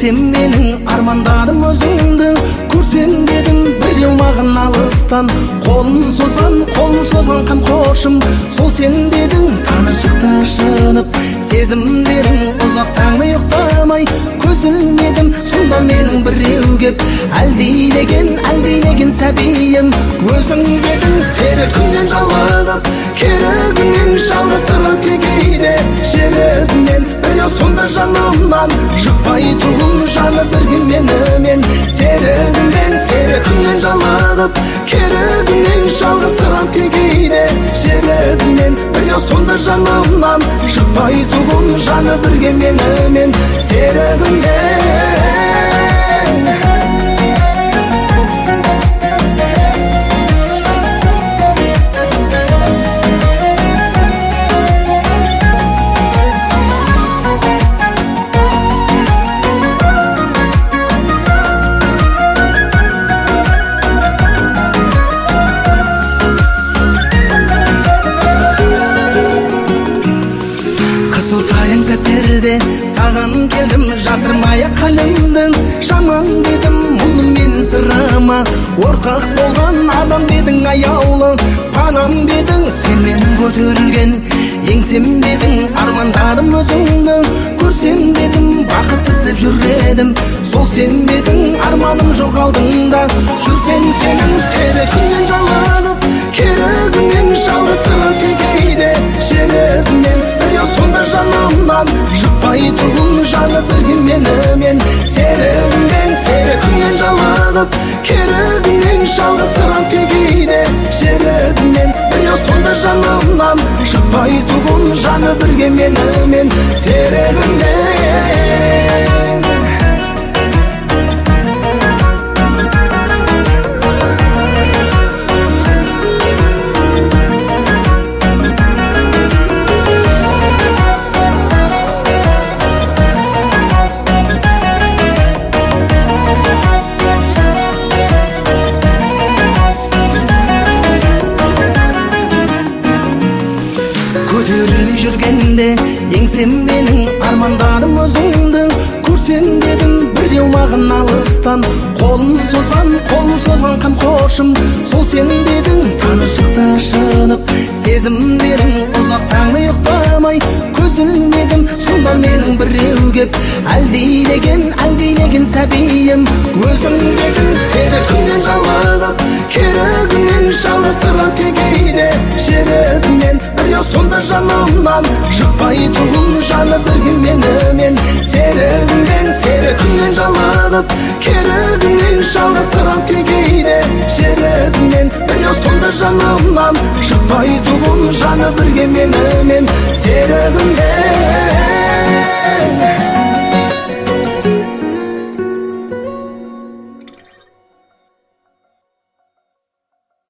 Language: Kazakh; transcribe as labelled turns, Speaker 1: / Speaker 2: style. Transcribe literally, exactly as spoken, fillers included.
Speaker 1: еңсем менің армандарым өзіңді көрсем дедім біреу маған алыстан қолын созған қолын созған қамқоршым сол сен дедің танышықта шынып сезімдерің ұзақ таңды ұйықтамай көз ілмедім сонда менің біреу кеп әлдилеген әлдилеген сәбиім өзің дедің серігімнен жалығып керігімнен жалғызсырап кейде жерігімнен біреу сонда жанымнан шықпай тұғым жаны бірге менімен серігімнен серігімнен жалығып керігімнен жалғызсырап кейде жерігімнен біреу сонда жанымнан шықпай тұғым жаны бірге менімен серігімнен саған келдім жасырмай қалемдің жаман дедім мұны мен сырама ортақ болған адам дедің аяулы панам дедің сен менің көтерілген еңсем дедің армандарым өзіңді көрсем дедім бақыт іздеп жүр едім сол сен дедің арманым жоқ алдыңда жүрсем сенің серігіңнен жалығып керігіңнен жалғызсырап кейде жерігімнен біреу сонда жанымнан шықпай тұғым жаны бірге менімен серігімнен серігімнен жалығып керігімнен жалғызсырап кейде жерігімнен біреу сонда жанымнан шықпай тұғым жаны бірге менімен серігімнен көтеріліп жүргенде еңсем менің армандарым өзіңді көрсем дедім біреу маған алыстан қолын созған қолын созған қамқоршым сол сен дедің танышықта шынып сезімдерің ұзақ таңды ұйықтамай көз ілмедім сонда менің біреу кеп әлдилеген әлдилеген сәбиім өзің дедің серігімнен жалығып керігімнен жалғызсырап кейде жерігімнен біреу сонда жанымнан шықпай тұғым жаны бірге менімен серігімнен серігімнен жалығып керігімнен жалғызсырап кейде жерігімнен біреу сонда жанымнан шықпай тұғым жаны бірге менімен серігімнен